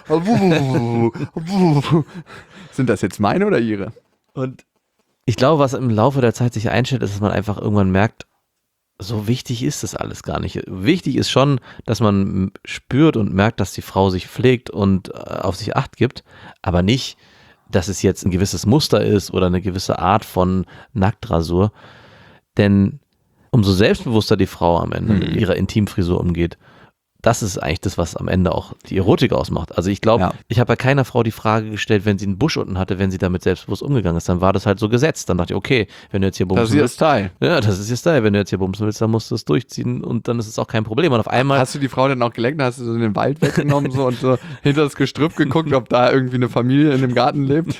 Sind das jetzt meine oder ihre? Und ich glaube, was im Laufe der Zeit sich einstellt, ist, dass man einfach irgendwann merkt, so wichtig ist das alles gar nicht. Wichtig ist schon, dass man spürt und merkt, dass die Frau sich pflegt und auf sich Acht gibt, aber nicht, dass es jetzt ein gewisses Muster ist oder eine gewisse Art von Nacktrasur. Denn umso selbstbewusster die Frau am Ende mit ihrer Intimfrisur umgeht, das ist eigentlich das, was am Ende auch die Erotik ausmacht. Also ich glaube, Ja. ich habe bei keiner Frau die Frage gestellt, wenn sie einen Busch unten hatte, wenn sie damit selbstbewusst umgegangen ist, dann war das halt so gesetzt. Dann dachte ich, okay, wenn du jetzt hier bumsen Das ist ihr willst, Style. ja, das ist ihr Style. Wenn du jetzt hier bumsen willst, dann musst du es durchziehen und dann ist es auch kein Problem. Und auf einmal, Hast du die Frau dann auch geleckt? Hast du so in den Wald weggenommen so und so hinter das Gestrüpp geguckt, ob da irgendwie eine Familie in dem Garten lebt?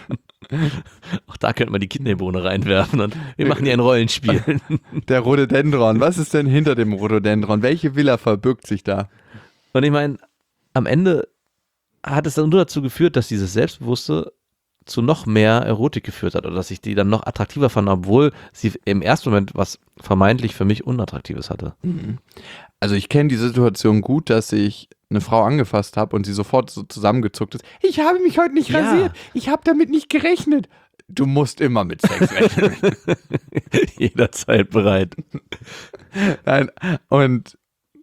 auch da könnte man die Kinderbohne reinwerfen und wir machen hier ein Rollenspiel. Der Rhododendron. Was ist denn hinter dem Rhododendron? Welche Villa verbirgt sich da? Und ich meine, am Ende hat es dann nur dazu geführt, dass dieses Selbstbewusste zu noch mehr Erotik geführt hat oder dass ich die dann noch attraktiver fand, obwohl sie im ersten Moment was vermeintlich für mich Unattraktives hatte. Also ich kenne die Situation gut, dass ich eine Frau angefasst habe und sie sofort so zusammengezuckt ist. Ich habe mich heute nicht Ja. rasiert. Ich habe damit nicht gerechnet. Du musst immer mit Sex rechnen. Jederzeit bereit. Nein. Und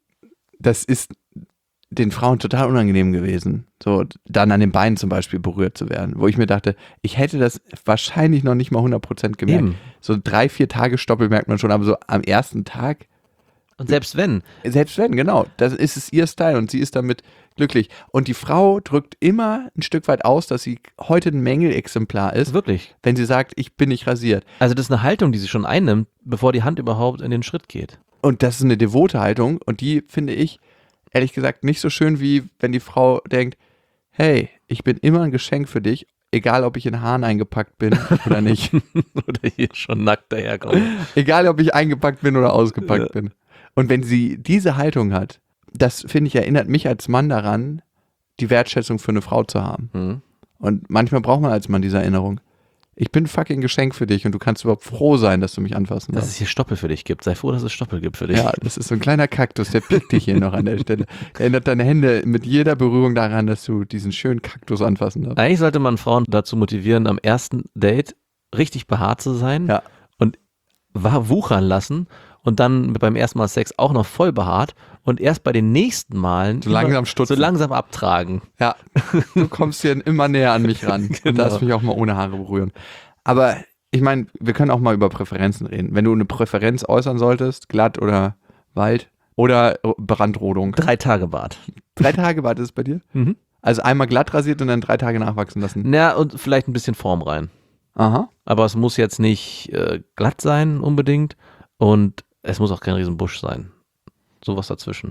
das ist den Frauen total unangenehm gewesen, so dann an den Beinen zum Beispiel berührt zu werden, wo ich mir dachte, ich hätte das wahrscheinlich noch nicht mal hundert Prozent gemerkt. Eben. So drei, vier Tage Stoppel merkt man schon, aber so am ersten Tag, Und selbst wenn, selbst wenn, genau, das ist es ihr Style und sie ist damit glücklich. Und die Frau drückt immer ein Stück weit aus, dass sie heute ein Mängelexemplar ist, wirklich. wenn sie sagt, ich bin nicht rasiert. Also das ist eine Haltung, die sie schon einnimmt, bevor die Hand überhaupt in den Schritt geht. Und das ist eine devote Haltung und die finde ich, ehrlich gesagt, nicht so schön, wie wenn die Frau denkt, hey, ich bin immer ein Geschenk für dich, egal ob ich in Haaren eingepackt bin oder nicht. Oder hier schon nackt daherkommt. Egal ob ich eingepackt bin oder ausgepackt Ja. bin. Und wenn sie diese Haltung hat, das finde ich, erinnert mich als Mann daran, die Wertschätzung für eine Frau zu haben. Mhm. Und manchmal braucht man als Mann diese Erinnerung. Ich bin ein fucking Geschenk für dich und du kannst überhaupt froh sein, dass du mich anfassen Dass darfst. es hier Stoppel für dich gibt. Sei froh, dass es Stoppel gibt für dich. Ja, das ist so ein kleiner Kaktus, der pickt dich hier noch an der Stelle. Der erinnert deine Hände mit jeder Berührung daran, dass du diesen schönen Kaktus anfassen darfst. Eigentlich sollte man Frauen dazu motivieren, am ersten Date richtig behaart zu sein Ja. und wa- wuchern lassen und dann beim ersten Mal Sex auch noch voll behaart und erst bei den nächsten Malen So langsam stutzen. so langsam abtragen. Ja, du kommst hier immer näher an mich ran und Genau. darfst mich auch mal ohne Haare berühren. Aber ich meine, wir können auch mal über Präferenzen reden. Wenn du eine Präferenz äußern solltest, glatt oder Wald oder Brandrodung. Drei Tage Bart. Drei Tage Bart ist es bei dir? Mhm. Also einmal glatt rasiert und dann drei Tage nachwachsen lassen. Na, und vielleicht ein bisschen Form rein. Aha. Aber es muss jetzt nicht äh, glatt sein unbedingt und es muss auch kein Riesenbusch sein. Sowas dazwischen.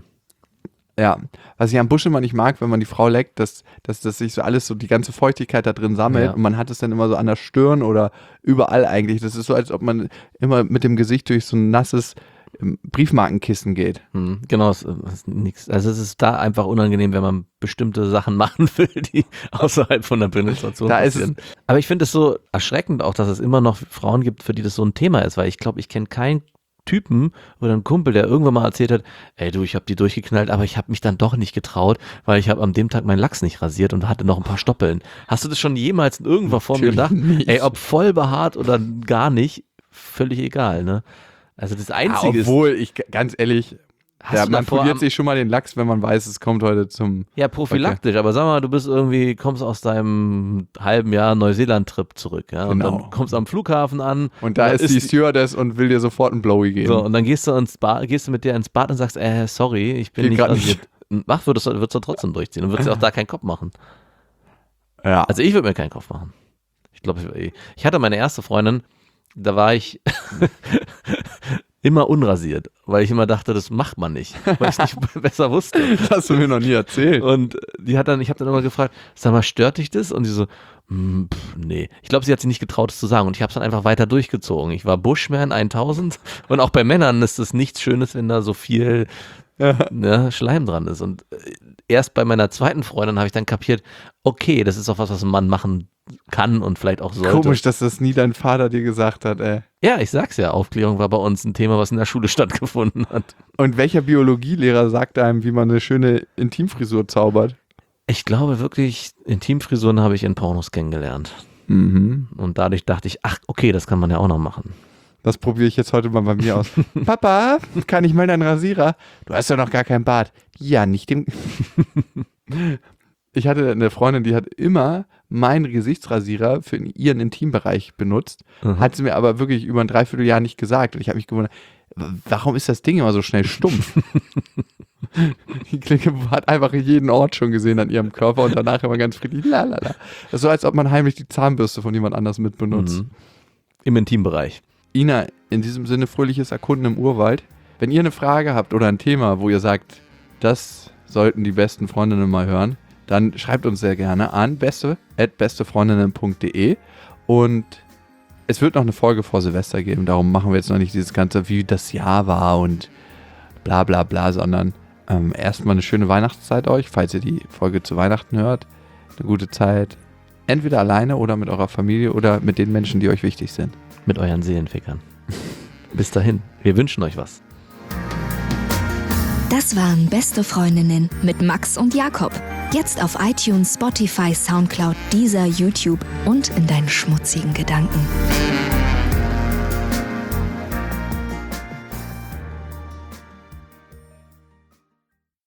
Ja, was ich am Busch immer nicht mag, wenn man die Frau leckt, dass, dass, dass sich so alles so, die ganze Feuchtigkeit da drin sammelt Ja. und man hat es dann immer so an der Stirn oder überall eigentlich. Das ist so, als ob man immer mit dem Gesicht durch so ein nasses ähm, Briefmarkenkissen geht. Hm, genau, es es ist nix. Also es ist da einfach unangenehm, wenn man bestimmte Sachen machen will, die außerhalb von der Penetration Da ist passieren. Aber ich finde es so erschreckend auch, dass es immer noch Frauen gibt, für die das so ein Thema ist, weil ich glaube, ich kenne keinen Typen oder einen Kumpel, der irgendwann mal erzählt hat, ey du, ich habe die durchgeknallt, aber ich habe mich dann doch nicht getraut, weil ich habe am dem Tag meinen Lachs nicht rasiert und hatte noch ein paar Stoppeln. Hast du das schon jemals in irgendeiner Form Natürlich gedacht? nicht. Ey, ob voll behaart oder gar nicht, völlig egal, ne? Also das Ja, Einzige ist, obwohl, ich ganz ehrlich, Hast Ja, du man davor poliert am- sich schon mal den Lachs, wenn man weiß, es kommt heute zum... Ja, prophylaktisch, aber sag mal, du bist irgendwie, kommst aus deinem halben Jahr Neuseeland-Trip zurück, ja, und Genau. dann kommst am Flughafen an. Und da ist die Stewardess und will dir sofort ein Blowy geben. So, und dann gehst du ins Bad, gehst du mit dir ins Bad und sagst, äh, sorry, ich bin Geht nicht grad rasiert. Mach, würdest du, würdest du trotzdem durchziehen und würdest dir auch da keinen Kopf machen. Ja. Also ich würde mir keinen Kopf machen. Ich glaube, ich, ich hatte meine erste Freundin, da war ich immer unrasiert, weil ich immer dachte, das macht man nicht, weil ich nicht besser wusste. Das hast du mir noch nie erzählt. Und die hat dann, ich habe dann immer gefragt, sag mal, stört dich das? Und die so, hm, pff, nee. Ich glaube, sie hat sich nicht getraut, es zu sagen. Und ich habe es dann einfach weiter durchgezogen. Ich war Bushman tausend und auch bei Männern ist es nichts Schönes, wenn da so viel ne, Schleim dran ist. Und erst bei meiner zweiten Freundin habe ich dann kapiert, okay, das ist auch was, was ein Mann machen kann und vielleicht auch sollte. Komisch, dass das nie dein Vater dir gesagt hat, ey. Ja, ich sag's ja, Aufklärung war bei uns ein Thema, was in der Schule stattgefunden hat. Und welcher Biologielehrer sagt einem, wie man eine schöne Intimfrisur zaubert? Ich glaube wirklich, Intimfrisuren habe ich in Pornos kennengelernt. Mhm. Und dadurch dachte ich, ach, okay, das kann man ja auch noch machen. Das probiere ich jetzt heute mal bei mir aus. Papa, kann ich mal deinen Rasierer? Du hast ja noch gar keinen Bart. Ja, nicht den... Ich hatte eine Freundin, die hat immer meinen Gesichtsrasierer für ihren Intimbereich benutzt, Mhm. hat sie mir aber wirklich über ein Dreivierteljahr nicht gesagt. Und ich habe mich gewundert, warum ist das Ding immer so schnell stumpf? Die Klinge hat einfach jeden Ort schon gesehen an ihrem Körper und danach immer ganz friedlich, lalala. Das ist so, als ob man heimlich die Zahnbürste von jemand anders mit benutzt. Mhm. Im Intimbereich. Ina, in diesem Sinne fröhliches Erkunden im Urwald. Wenn ihr eine Frage habt oder ein Thema, wo ihr sagt, das sollten die besten Freundinnen mal hören, dann schreibt uns sehr gerne an beste at bestefreundinnen punkt de und es wird noch eine Folge vor Silvester geben, darum machen wir jetzt noch nicht dieses ganze, wie das Jahr war und bla bla bla, sondern ähm, erstmal eine schöne Weihnachtszeit euch, falls ihr die Folge zu Weihnachten hört. Eine gute Zeit, entweder alleine oder mit eurer Familie oder mit den Menschen, die euch wichtig sind. Mit euren Seelenfickern. Bis dahin, wir wünschen euch was. Das waren Beste Freundinnen mit Max und Jakob. Jetzt auf iTunes, Spotify, Soundcloud, Deezer, YouTube und in deinen schmutzigen Gedanken.